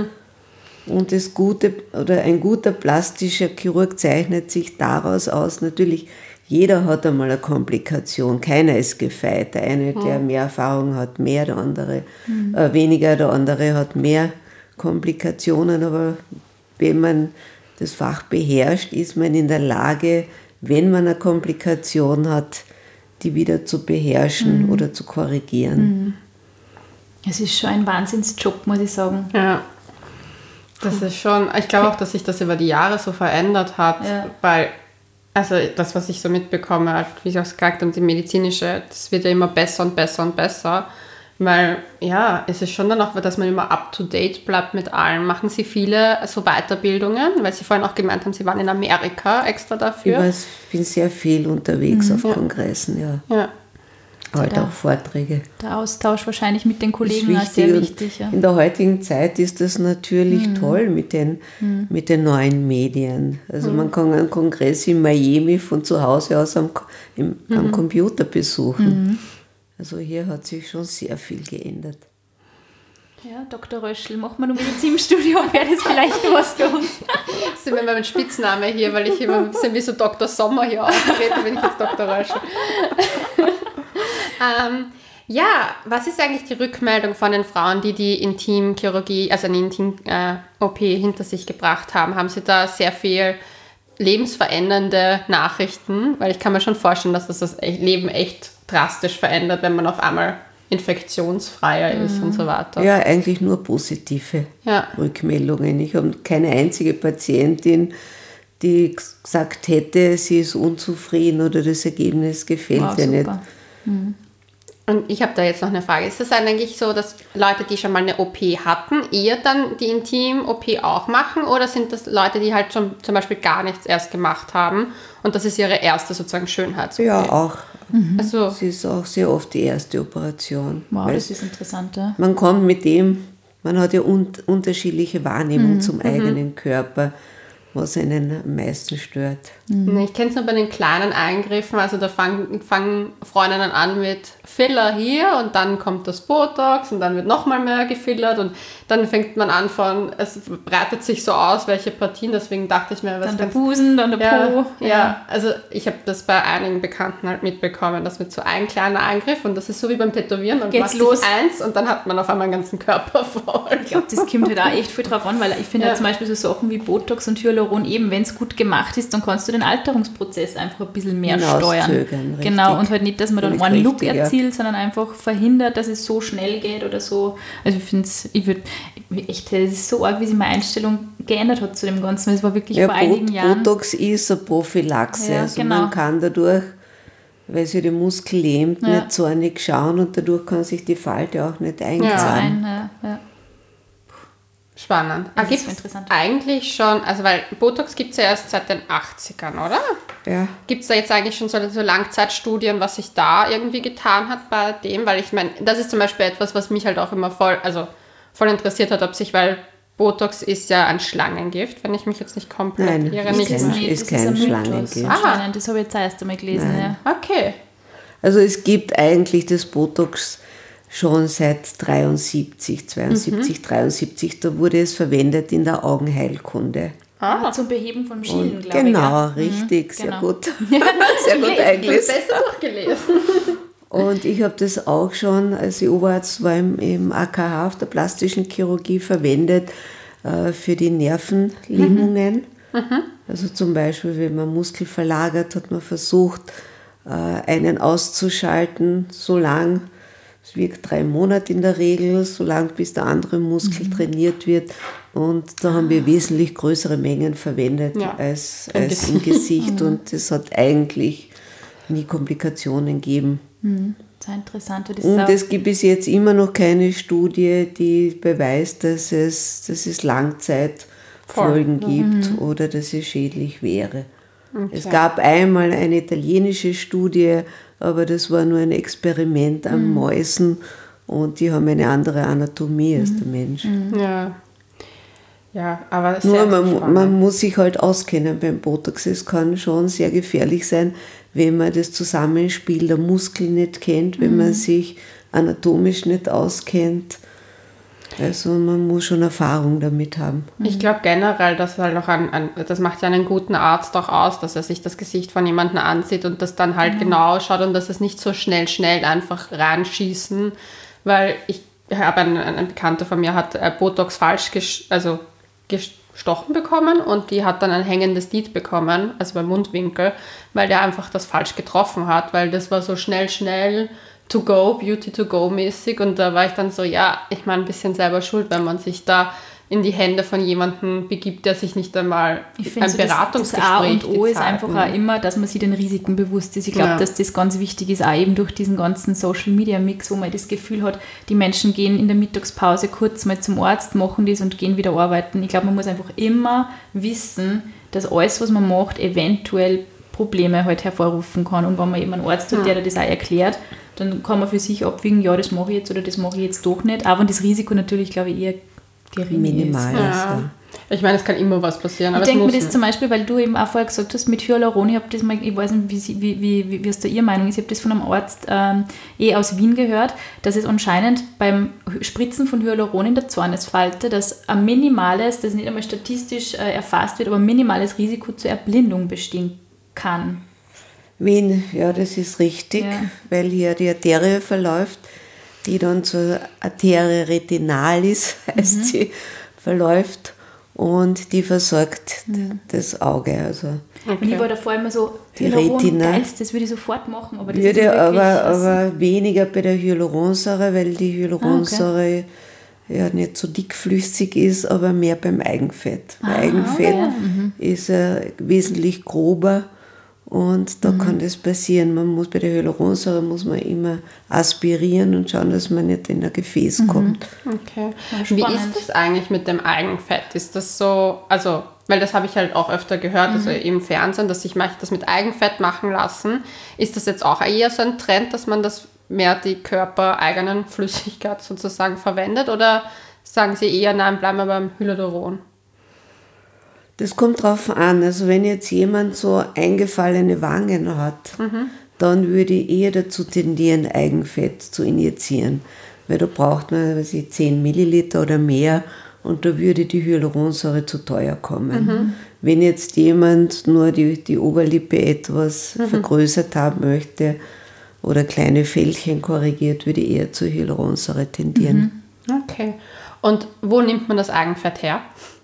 Und das Gute oder ein guter plastischer Chirurg zeichnet sich daraus aus, natürlich, jeder hat einmal eine Komplikation, keiner ist gefeit. Der eine, der mehr Erfahrung hat, mehr, der andere weniger, der andere hat mehr Komplikationen, aber wenn man das Fach beherrscht, ist man in der Lage, wenn man eine Komplikation hat, die wieder zu beherrschen oder zu korrigieren. Es ist schon ein Wahnsinnsjob, muss ich sagen. Ja. Das ist schon, ich glaube auch, dass sich das über die Jahre so verändert hat, weil, also das, was ich so mitbekomme, wie ich auch gesagt habe, die medizinische, das wird ja immer besser und besser und besser, weil, es ist schon dann auch, dass man immer up-to-date bleibt mit allem. Machen Sie viele so Weiterbildungen, weil Sie vorhin auch gemeint haben, Sie waren in Amerika extra dafür? Ich bin sehr viel unterwegs auf Kongressen, Ja. Halt auch Vorträge. Der Austausch wahrscheinlich mit den Kollegen ist sehr wichtig. Ja. In der heutigen Zeit ist das natürlich toll mit den neuen Medien. Also man kann einen Kongress in Miami von zu Hause aus am Computer besuchen. Also hier hat sich schon sehr viel geändert. Ja, Dr. Röschel, machen wir noch Medizinstudium, wäre das vielleicht was für uns. Das ist immer mein Spitzname hier, weil ich immer ein bisschen wie so Dr. Sommer hier auftrete, bin ich jetzt Dr. Röschel. Was ist eigentlich die Rückmeldung von den Frauen, die Intimchirurgie, also eine Intim-OP hinter sich gebracht haben? Haben Sie da sehr viel lebensverändernde Nachrichten? Weil ich kann mir schon vorstellen, dass das Leben echt drastisch verändert, wenn man auf einmal infektionsfreier ist und so weiter. Ja, eigentlich nur positive Rückmeldungen. Ich habe keine einzige Patientin, die gesagt hätte, sie ist unzufrieden oder das Ergebnis gefällt ihr nicht. Und ich habe da jetzt noch eine Frage. Ist das eigentlich so, dass Leute, die schon mal eine OP hatten, eher dann die Intim-OP auch machen? Oder sind das Leute, die halt schon zum Beispiel gar nichts erst gemacht haben und das ist ihre erste sozusagen Schönheits-OP? Ja, auch. Also, Das ist auch sehr oft die erste Operation. Wow, das ist interessant. Ja. Man kommt mit dem, man hat ja unterschiedliche Wahrnehmung zum eigenen Körper, was einen am meisten stört. Ich kenne es nur bei den kleinen Eingriffen, also da fangen Freundinnen an mit Filler hier und dann kommt das Botox und dann wird nochmal mehr gefillert und dann fängt man an es breitet sich so aus, welche Partien, deswegen dachte ich mir, was dann der Busen, dann der Po. Ja, also ich habe das bei einigen Bekannten halt mitbekommen, das wird so ein kleiner Eingriff und das ist so wie beim Tätowieren, dann geht's los eins und dann hat man auf einmal den ganzen Körper voll. Ich glaube, das kommt halt auch echt viel drauf an, weil ich finde zum Beispiel so Sachen wie Botox und Hyaluron eben, wenn es gut gemacht ist, dann kannst du den Alterungsprozess einfach ein bisschen mehr steuern. Genau, und halt nicht, dass man dann einen Look erzielt, sondern einfach verhindert, dass es so schnell geht oder so. Also ich finde es, es ist so arg, wie sich meine Einstellung geändert hat zu dem Ganzen. Es war wirklich vor einigen Jahren. Botox ist eine Prophylaxe, also man kann dadurch, weil sich der Muskel lähmt, nicht zornig schauen und dadurch kann sich die Falte auch nicht einzahlen. Spannend. Das Gibt ist es interessant. eigentlich schon, also weil Botox gibt es ja erst seit den 80ern, oder? Ja. Gibt es da jetzt eigentlich schon so Langzeitstudien, was sich da irgendwie getan hat bei dem? Weil ich meine, das ist zum Beispiel etwas, was mich halt auch immer voll interessiert hat, ob sich, weil Botox ist ja ein Schlangengift, wenn ich mich jetzt nicht komplett Nein, irre. ist kein Schlangengift. Anscheinend, das habe ich jetzt erst einmal gelesen. Ja. Okay. Also es gibt eigentlich das Botox schon seit 72, 73, da wurde es verwendet in der Augenheilkunde. Zum Beheben von Schielen, glaube ich. Genau, richtig, sehr genau. gut. Sehr gut eingelesen. Besser durchgelesen. Und ich habe das auch schon, als ich Oberarzt war im AKH auf der plastischen Chirurgie verwendet für die Nervenlähmungen. Also zum Beispiel, wenn man Muskel verlagert, hat man versucht, einen auszuschalten, so lang. Es wirkt 3 Monate in der Regel, so lang bis der andere Muskel trainiert wird. Und da haben wir wesentlich größere Mengen verwendet als im Gesicht. Und das hat eigentlich nie Komplikationen gegeben. Sehr interessant. Und es gibt bis jetzt immer noch keine Studie, die beweist, dass es Langzeitfolgen gibt oder dass es schädlich wäre. Okay. Es gab einmal eine italienische Studie, aber das war nur ein Experiment an Mäusen und die haben eine andere Anatomie als der Mensch. Ja, aber nur man muss sich halt auskennen beim Botox. Es kann schon sehr gefährlich sein, wenn man das Zusammenspiel der Muskeln nicht kennt, wenn man sich anatomisch nicht auskennt. Also man muss schon Erfahrung damit haben. Ich glaube generell, dass halt auch das macht ja einen guten Arzt auch aus, dass er sich das Gesicht von jemandem ansieht und das dann halt genau schaut und dass es nicht so schnell einfach reinschießen, weil ich habe eine Bekannte von mir hat Botox falsch gestochen bekommen und die hat dann ein hängendes Lid bekommen, also beim Mundwinkel, weil der einfach das falsch getroffen hat, weil das war so schnell to go, Beauty to go mäßig und da war ich dann so, ja, ich meine, ein bisschen selber schuld, wenn man sich da in die Hände von jemandem begibt, der sich nicht einmal ein Beratungsgespräch das A und O ist einfach auch immer, dass man sich den Risiken bewusst ist. Ich glaube, dass das ganz wichtig ist, auch eben durch diesen ganzen Social-Media-Mix, wo man das Gefühl hat, die Menschen gehen in der Mittagspause kurz mal zum Arzt, machen das und gehen wieder arbeiten. Ich glaube, man muss einfach immer wissen, dass alles, was man macht, eventuell Probleme halt hervorrufen kann. Und wenn man eben einen Arzt hat, der das auch erklärt, dann kann man für sich abwägen, ja, das mache ich jetzt oder das mache ich jetzt doch nicht. Auch wenn das Risiko natürlich, glaube ich, eher gering minimal ist. Ja. Ich meine, es kann immer was passieren. Ich denke mir das zum Beispiel, weil du eben auch vorher gesagt hast, mit Hyaluron, ich habe das mal, ich weiß nicht, wie es da Ihre Meinung ist, ich habe das von einem Arzt aus Wien gehört, dass es anscheinend beim Spritzen von Hyaluron in der Zornesfalte, dass ein minimales, das nicht einmal statistisch erfasst wird, aber ein minimales Risiko zur Erblindung bestehen kann. Wien, ja, das ist richtig, weil hier die Arterie verläuft, die dann zur Arterie retinalis, heißt sie, verläuft und die versorgt das Auge. Also Und ich war davor immer so, die Hyaluron, Retina geilst, das würde ich sofort machen. Aber das würde ist aber weniger bei der Hyaluronsäure, weil die Hyaluronsäure nicht so dickflüssig ist, aber mehr beim Eigenfett. Eigenfett ist wesentlich grober. Und da kann das passieren. Man muss bei der Hyaluronsäure immer aspirieren und schauen, dass man nicht in ein Gefäß kommt. Okay. Wie ist das eigentlich mit dem Eigenfett? Ist das so, also, weil das habe ich halt auch öfter gehört, also im Fernsehen, dass sich manche das mit Eigenfett machen lassen. Ist das jetzt auch eher so ein Trend, dass man das mehr die körpereigenen Flüssigkeit sozusagen verwendet? Oder sagen Sie eher, nein, bleiben wir beim Hyaluron? Das kommt drauf an. Also wenn jetzt jemand so eingefallene Wangen hat, dann würde ich eher dazu tendieren, Eigenfett zu injizieren. Weil da braucht man 10 Milliliter oder mehr und da würde die Hyaluronsäure zu teuer kommen. Wenn jetzt jemand nur die Oberlippe etwas vergrößert haben möchte oder kleine Fältchen korrigiert, würde ich eher zur Hyaluronsäure tendieren. Okay. Und wo nimmt man das Eigenfett her?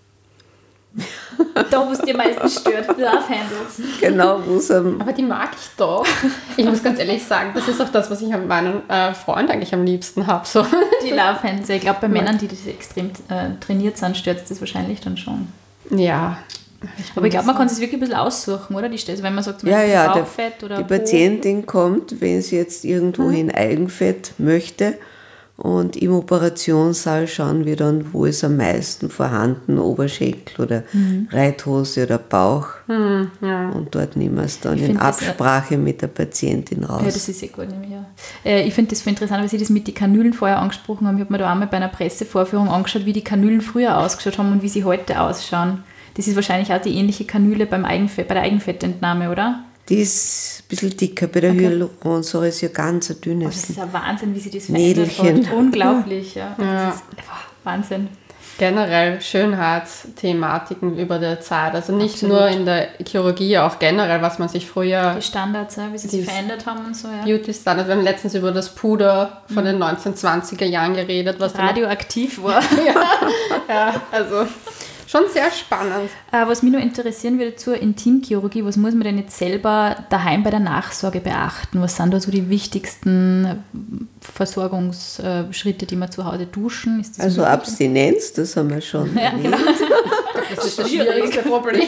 Da, wo es dir meistens stört, Love Handles. Genau, aber die mag ich doch. Ich muss ganz ehrlich sagen, das ist auch das, was ich an meinem Freund eigentlich am liebsten habe. So. Die Love Handles. Ich glaube, bei Männern, die das extrem trainiert sind, stört es das wahrscheinlich dann schon. Ja. Aber ich glaube, man kann es wirklich ein bisschen aussuchen, oder? Also wenn man sagt, zum Beispiel Bauchfett oder die Patientin kommt, wenn sie jetzt irgendwohin Eigenfett möchte Und im Operationssaal schauen wir dann, wo ist am meisten vorhanden, Oberschenkel oder Reithose oder Bauch. Und dort nehmen wir es dann in Absprache mit der Patientin raus. Ja, das ist gut, nämlich, ja. Ich finde das voll interessant, weil Sie das mit den Kanülen vorher angesprochen haben. Ich habe mir da einmal bei einer Pressevorführung angeschaut, wie die Kanülen früher ausgeschaut haben und wie sie heute ausschauen. Das ist wahrscheinlich auch die ähnliche Kanüle bei der Eigenfettentnahme, oder? Die ist ein bisschen dicker, bei der Hyaluronsäure ist ja ganz ein dünnes. Das ist ein Wahnsinn, wie sie das verändert hat. Unglaublich, ja. Das ist Wahnsinn. Generell Schönheitsthematiken über der Zeit. Also nicht nur in der Chirurgie, auch generell, was man sich früher... Die Standards, wie sie sich verändert haben und so, ja. Beauty Standards. Wir haben letztens über das Puder von den 1920er Jahren geredet. Was radioaktiv war. ja, also... Schon sehr spannend. Was mich nur interessieren würde zur Intimchirurgie, was muss man denn jetzt selber daheim bei der Nachsorge beachten? Was sind da so die wichtigsten Versorgungsschritte, die man zu Hause duschen? Ist das also möglich? Abstinenz, das haben wir schon erwähnt. Genau. Das ist das schwierigste Problem.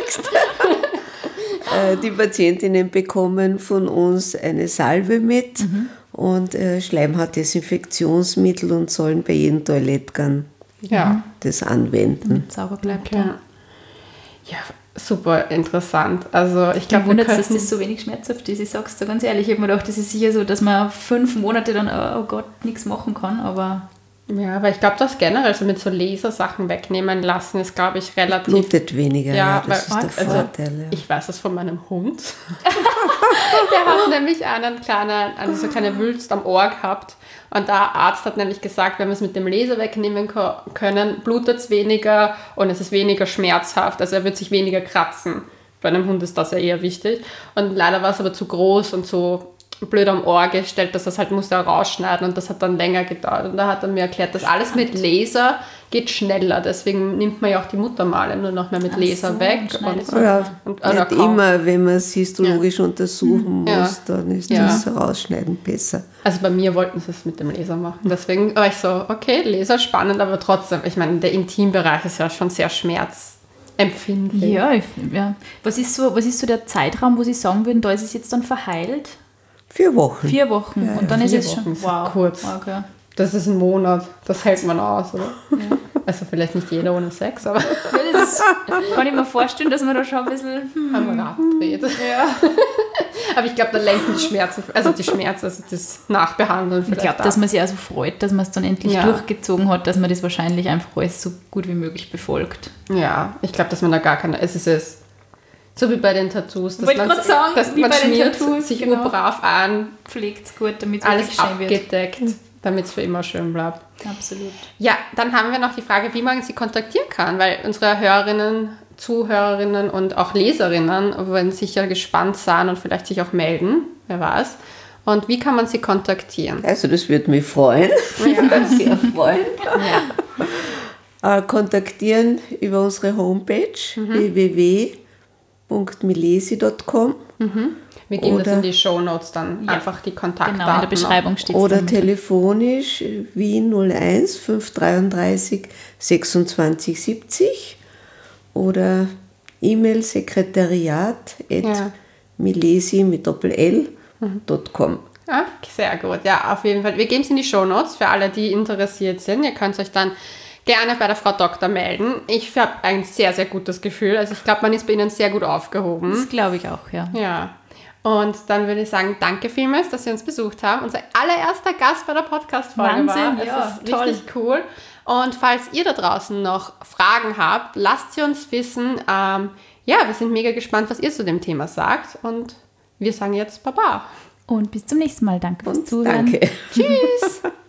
Die Patientinnen bekommen von uns eine Salbe mit und Schleimhautdesinfektionsmittel und sollen bei jedem Toilettgang das anwenden. Sauber bleibt. Ja, super interessant. Also ich glaube, wundert es, dass das so wenig schmerzhaft ist. Ich sage es dir ganz ehrlich, ich habe mir gedacht, das ist sicher so, dass man 5 Monate dann, oh Gott, nichts machen kann, aber... Ja, aber ich glaube, das generell so mit so Lasersachen wegnehmen lassen ist, glaube ich, relativ... Blutet weniger, ja, das ist der Vorteil. Ja. Ich weiß das von meinem Hund. Der hat nämlich eine kleine Wülst am Ohr gehabt. Und der Arzt hat nämlich gesagt, wenn wir es mit dem Laser wegnehmen können, blutet es weniger und es ist weniger schmerzhaft. Also er wird sich weniger kratzen. Bei einem Hund ist das ja eher wichtig. Und leider war es aber zu groß und so blöd am Ohr gestellt, dass das halt musste er rausschneiden und das hat dann länger gedauert. Und da hat er mir erklärt, dass alles mit Laser geht schneller. Deswegen nimmt man ja auch die Muttermale nur noch mehr mit Laser weg. Und nicht immer, wenn man es histologisch untersuchen muss, dann ist das Rausschneiden besser. Also bei mir wollten sie es mit dem Laser machen. Deswegen war ich so, okay, Laser spannend, aber trotzdem, ich meine, der Intimbereich ist ja schon sehr schmerzempfindlich. Ja. Was ist so der Zeitraum, wo Sie sagen würden, da ist es jetzt dann verheilt? 4 Wochen. 4 Wochen. Und dann ist es schon kurz. Okay. Das ist ein Monat. Das hält man aus, oder? Ja. Also vielleicht nicht jeder ohne Sex, aber... kann ich mir vorstellen, dass man da schon ein bisschen... am Rad dreht. Ja. Aber ich glaube, da lenken die Schmerzen, also das Nachbehandeln vielleicht. Ich glaube, dass man sich also freut, dass man es dann endlich durchgezogen hat, dass man das wahrscheinlich einfach alles so gut wie möglich befolgt. Ja, ich glaube, dass man da gar keine... Es ist so wie bei den Tattoos, dass man schmiert sich urbrav an, pflegt es gut, damit es alles schön wird. abgedeckt, damit es für immer schön bleibt. Absolut. Ja, dann haben wir noch die Frage, wie man sie kontaktieren kann, weil unsere Hörerinnen, Zuhörerinnen und auch Leserinnen werden sicher gespannt sein und vielleicht sich auch melden, wer weiß. Und wie kann man sie kontaktieren? Also das würde mich freuen, sehr freuen. Kontaktieren über unsere Homepage www.milesi.com. Wir geben das in die Shownotes dann, einfach die Kontaktdaten. Genau, in der Beschreibung steht es. Oder telefonisch Wien 01 533 26 70 oder E-Mail sekretariat@milesi mit Doppel-L.com. Ja, sehr gut. Ja, auf jeden Fall. Wir geben es in die Shownotes für alle, die interessiert sind. Ihr könnt euch dann gerne bei der Frau Doktor melden. Ich habe ein sehr, sehr gutes Gefühl. Also ich glaube, man ist bei Ihnen sehr gut aufgehoben. Das glaube ich auch, ja. Ja. Und dann würde ich sagen, danke vielmals, dass Sie uns besucht haben. Unser allererster Gast bei der Podcast-Folge war. Wahnsinn, das ist richtig cool. Und falls ihr da draußen noch Fragen habt, lasst sie uns wissen. Wir sind mega gespannt, was ihr zu dem Thema sagt. Und wir sagen jetzt Baba. Und bis zum nächsten Mal. Danke fürs Zuhören. Danke. Tschüss.